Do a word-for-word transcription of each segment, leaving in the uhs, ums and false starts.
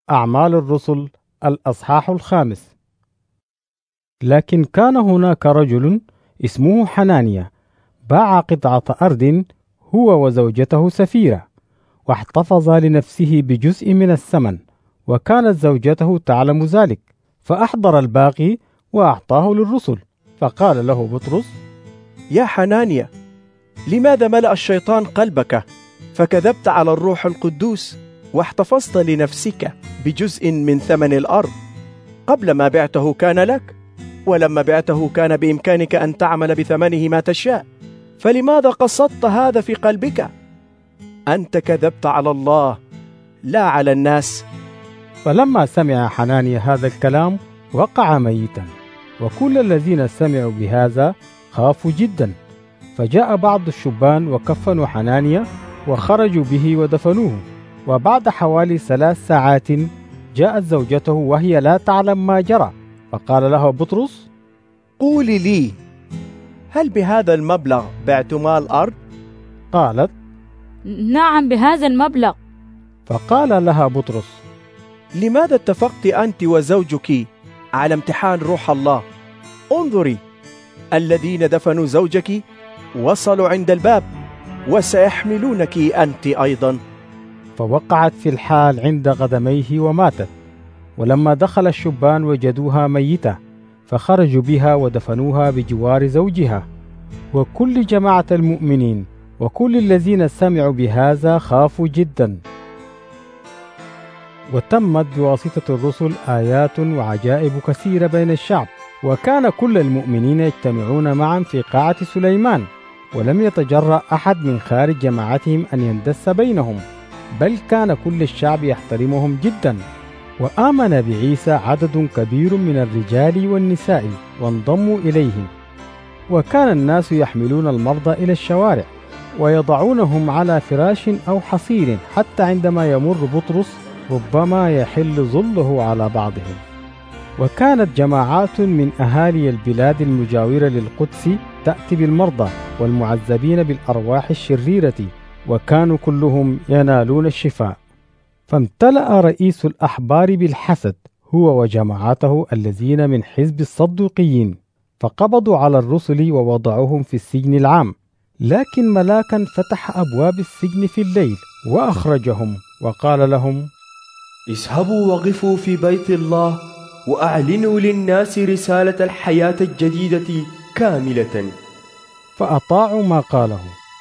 أعمال الرسل الأصحاح الخامس. لكن كان هناك رجل اسمه حنانيا باع قطعة أرض هو وزوجته سفيرة، واحتفظ لنفسه بجزء من الثمن، وكانت زوجته تعلم ذلك، فأحضر الباقي وأعطاه للرسل. فقال له بطرس: يا حنانيا، لماذا ملأ الشيطان قلبك فكذبت على الروح القدوس واحتفظت لنفسك بجزء من ثمن الأرض؟ قبل ما بعته كان لك، ولما بعته كان بإمكانك أن تعمل بثمنه ما تشاء، فلماذا قصدت هذا في قلبك؟ أنت كذبت على الله لا على الناس. فلما سمع حنانيا هذا الكلام وقع ميتا، وكل الذين سمعوا بهذا خافوا جدا. فجاء بعض الشبان وكفنوا حنانيا وخرجوا به ودفنوه. وبعد حوالي ثلاث ساعات جاءت زوجته وهي لا تعلم ما جرى، فقال لها بطرس: قولي لي، هل بهذا المبلغ بعتما الأرض؟ قالت: نعم، بهذا المبلغ. فقال لها بطرس: لماذا اتفقت أنت وزوجك على امتحان روح الله؟ انظري، الذين دفنوا زوجك وصلوا عند الباب، وسيحملونك أنت أيضا. فوقعت في الحال عند قدميه وماتت. ولما دخل الشبان وجدوها ميتة، فخرجوا بها ودفنوها بجوار زوجها. وكل جماعة المؤمنين وكل الذين سمعوا بهذا خافوا جدا. وتمت بواسطة الرسل آيات وعجائب كثيرة بين الشعب، وكان كل المؤمنين يجتمعون معا في قاعة سليمان، ولم يتجرأ أحد من خارج جماعتهم أن يندس بينهم، بل كان كل الشعب يحترمهم جدا. وآمن بعيسى عدد كبير من الرجال والنساء وانضموا إليهم. وكان الناس يحملون المرضى إلى الشوارع ويضعونهم على فراش أو حصير، حتى عندما يمر بطرس ربما يحل ظله على بعضهم. وكانت جماعات من أهالي البلاد المجاورة للقدس تأتي بالمرضى والمعذبين بالأرواح الشريرة، وكانوا كلهم ينالون الشفاء. فامتلأ رئيس الأحبار بالحسد هو وجماعته الذين من حزب الصدوقيين، فقبضوا على الرسل ووضعوهم في السجن العام. لكن ملاكا فتح أبواب السجن في الليل وأخرجهم، وقال لهم: اذهبوا وقفوا في بيت الله وأعلنوا للناس رسالة الحياة الجديدة كاملة. فأطاعوا ما قاله،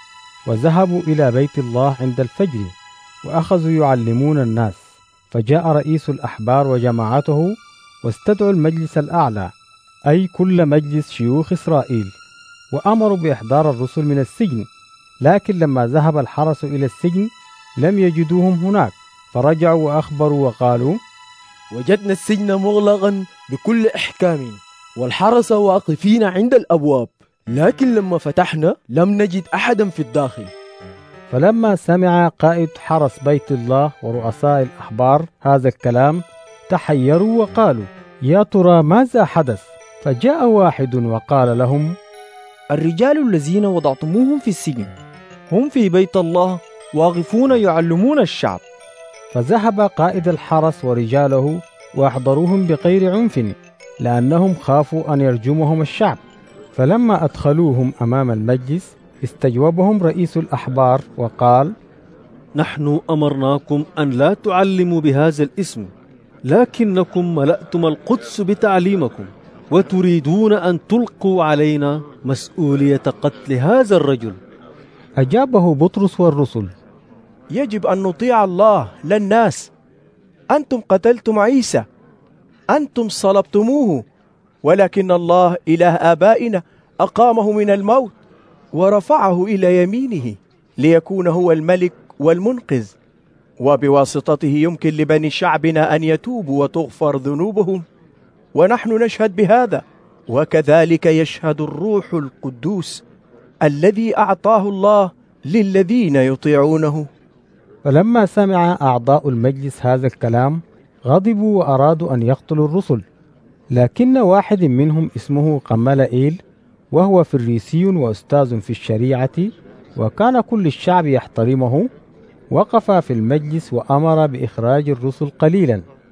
وذهبوا إلى بيت الله عند الفجر وأخذوا يعلمون الناس. فجاء رئيس الأحبار وجماعته واستدعوا المجلس الأعلى، أي كل مجلس شيوخ إسرائيل، وأمروا بإحضار الرسل من السجن. لكن لما ذهب الحرس إلى السجن لم يجدوهم هناك، فرجعوا وأخبروا وقالوا: وجدنا السجن مغلقا بكل إحكام، والحرس واقفين عند الأبواب، لكن لما فتحنا لم نجد أحدا في الداخل. فلما سمع قائد حرس بيت الله ورؤساء الأحبار هذا الكلام تحيروا وقالوا: يا ترى ماذا حدث؟ فجاء واحد وقال لهم: الرجال الذين وضعتموهم في السجن هم في بيت الله واقفون يعلمون الشعب. فذهب قائد الحرس ورجاله وأحضروهم بغير عنف، لأنهم خافوا أن يرجمهم الشعب. فلما أدخلوهم أمام المجلس استجوبهم رئيس الأحبار وقال: نحن أمرناكم أن لا تعلموا بهذا الاسم، لكنكم ملأتم القدس بتعليمكم، وتريدون أن تلقوا علينا مسؤولية قتل هذا الرجل. أجابه بطرس والرسل: يجب أن نطيع الله لا الناس. أنتم قتلتم عيسى، أنتم صلبتموه، ولكن الله إله آبائنا أقامه من الموت ورفعه إلى يمينه ليكون هو الملك والمنقذ، وبواسطته يمكن لبني شعبنا أن يتوبوا وتغفر ذنوبهم. ونحن نشهد بهذا، وكذلك يشهد الروح القدوس الذي أعطاه الله للذين يطيعونه. فلما سمع أعضاء المجلس هذا الكلام غضبوا وأرادوا أن يقتلوا الرسل. لكن واحد منهم اسمه قملائيل، وهو فريسي وأستاذ في الشريعة، وكان كل الشعب يحترمه، وقف في المجلس وأمر بإخراج الرسل قليلا.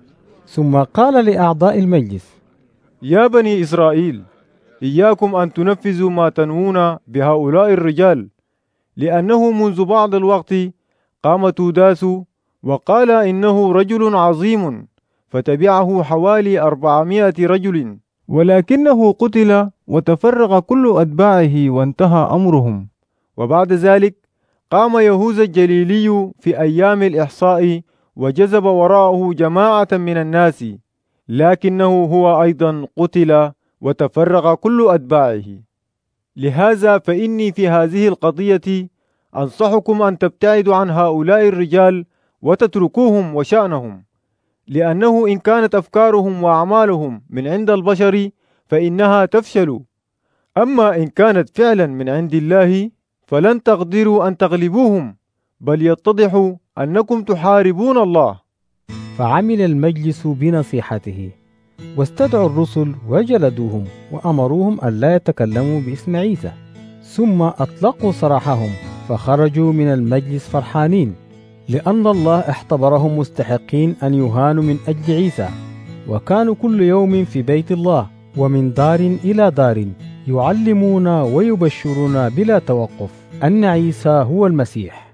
ثم قال لأعضاء المجلس: يا بني إسرائيل، إياكم أن تنفذوا ما تنوون بهؤلاء الرجال، لأنه منذ بعض الوقت قام توداس وقال إنه رجل عظيم، فتبعه حوالي أربعمائة رجل، ولكنه قتل وتفرق كل أتباعه وانتهى أمرهم. وبعد ذلك قام يهوذا الجليلي في أيام الإحصاء وجذب وراءه جماعة من الناس، لكنه هو أيضا قتل وتفرق كل أتباعه. لهذا فإني في هذه القضية أنصحكم أن تبتعدوا عن هؤلاء الرجال وتتركوهم وشأنهم، لأنه إن كانت أفكارهم وأعمالهم من عند البشر فإنها تفشل، أما إن كانت فعلا من عند الله فلن تقدروا أن تغلبوهم، بل يتضح أنكم تحاربون الله. فعمل المجلس بنصيحته، واستدعوا الرسل وجلدوهم وأمروهم ألا يتكلموا باسم عيسى، ثم أطلقوا سراحهم، فخرجوا من المجلس فرحانين، لأن الله اختبرهم مستحقين أن يهانوا من أجل عيسى. وكانوا كل يوم في بيت الله ومن دار إلى دار يعلمون ويبشرون بلا توقف أن عيسى هو المسيح.